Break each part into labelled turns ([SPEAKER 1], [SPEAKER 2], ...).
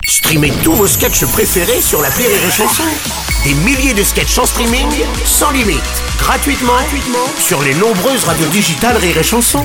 [SPEAKER 1] Streamez tous vos sketchs préférés sur l'appli Rire et Chanson. Des milliers de sketchs en streaming, sans limite, gratuitement sur les nombreuses radios digitales Rire et Chanson.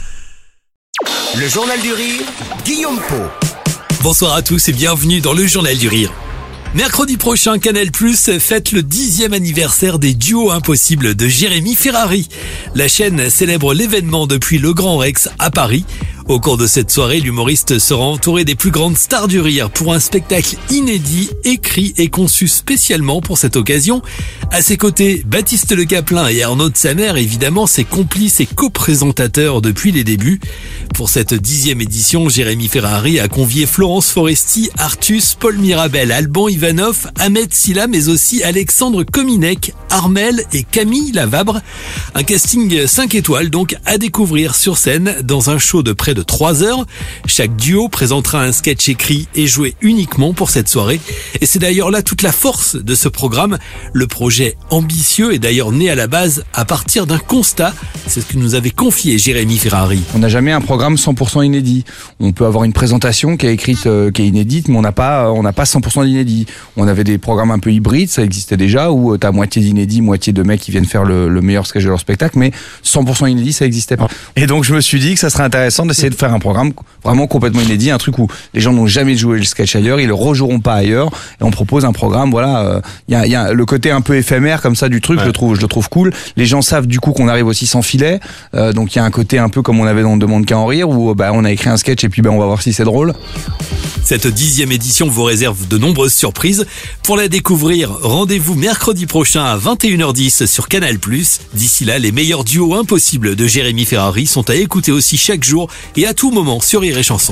[SPEAKER 1] Le Journal du Rire, Guillaume Pau.
[SPEAKER 2] Bonsoir à tous et bienvenue dans le Journal du Rire. Mercredi prochain, Canal+ fête le 10e anniversaire des duos impossibles de Jérémy Ferrari. La chaîne célèbre l'événement depuis le Grand Rex à Paris. Au cours de cette soirée, l'humoriste sera entouré des plus grandes stars du rire pour un spectacle inédit, écrit et conçu spécialement pour cette occasion. À ses côtés, Baptiste Le Caplin et Arnaud de Samer, évidemment ses complices et co-présentateurs depuis les débuts. Pour cette 10e édition, Jérémy Ferrari a convié Florence Foresti, Artus, Paul Mirabel, Alban Ivanov, Ahmed Silla, mais aussi Alexandre Kominek, Armel et Camille Lavabre. Un casting 5 étoiles donc à découvrir sur scène dans un show de près de 3 heures. Chaque duo présentera un sketch écrit et joué uniquement pour cette soirée. Et c'est d'ailleurs là toute la force de ce programme. Le projet ambitieux est d'ailleurs né à la base à partir d'un constat. C'est ce que nous avait confié Jérémy Ferrari.
[SPEAKER 3] On n'a jamais un programme 100% inédit. On peut avoir une présentation qui est écrite, qui est inédite, mais on n'a pas 100% d'inédit. On avait des programmes un peu hybrides, ça existait déjà, où t'as moitié d'inédit, moitié de mecs qui viennent faire le meilleur sketch de leur spectacle, mais 100% inédit, ça existait pas. Et donc je me suis dit que ça serait intéressant d'essayer de faire un programme vraiment complètement inédit, un truc où les gens n'ont jamais joué le sketch ailleurs, ils le rejoueront pas ailleurs, et on propose un programme, voilà, il y a le côté un peu éphémère comme ça du truc, ouais. Je le trouve cool. Les gens savent du coup qu'on arrive aussi sans filet, donc il y a un côté un peu comme on avait dans Demande qu'à en rire, où on a écrit un sketch et puis on va voir si c'est drôle.
[SPEAKER 2] Cette 10e édition vous réserve de nombreuses surprises. Pour la découvrir, rendez-vous mercredi prochain à 21h10 sur Canal+. D'ici là, les meilleurs duos impossibles de Jérémy Ferrari sont à écouter aussi chaque jour et à tout moment sur Rire et Chanson.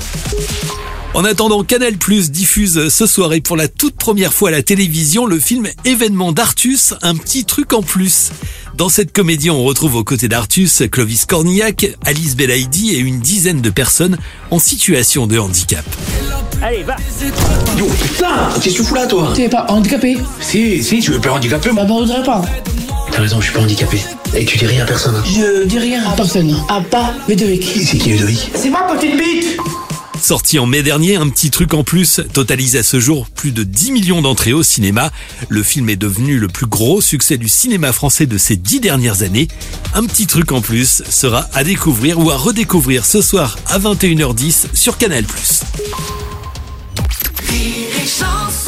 [SPEAKER 2] En attendant, Canal+ diffuse ce soir et pour la toute première fois à la télévision le film Événement d'Artus, un petit truc en plus. Dans cette comédie, on retrouve aux côtés d'Artus, Clovis Cornillac, Alice Belaïdi et une dizaine de personnes en situation de handicap.
[SPEAKER 4] Allez, va. Yo, putain, qu'est-ce que tu fous là, toi?
[SPEAKER 5] Tu es pas handicapé?
[SPEAKER 4] Si, tu veux pas handicapé, moi?
[SPEAKER 5] Bah, on dirait pas.
[SPEAKER 4] T'as raison, je suis pas handicapé. Et tu dis rien à personne, hein?
[SPEAKER 5] Je dis rien à personne. À pas Ludovic.
[SPEAKER 4] C'est qui Ludovic?
[SPEAKER 5] C'est ma petite bite!
[SPEAKER 2] Sorti en mai dernier, un petit truc en plus totalise à ce jour plus de 10 millions d'entrées au cinéma. Le film est devenu le plus gros succès du cinéma français de ces 10 dernières années. Un petit truc en plus sera à découvrir ou à redécouvrir ce soir à 21h10 sur Canal+.
[SPEAKER 6] Rire et Chanson.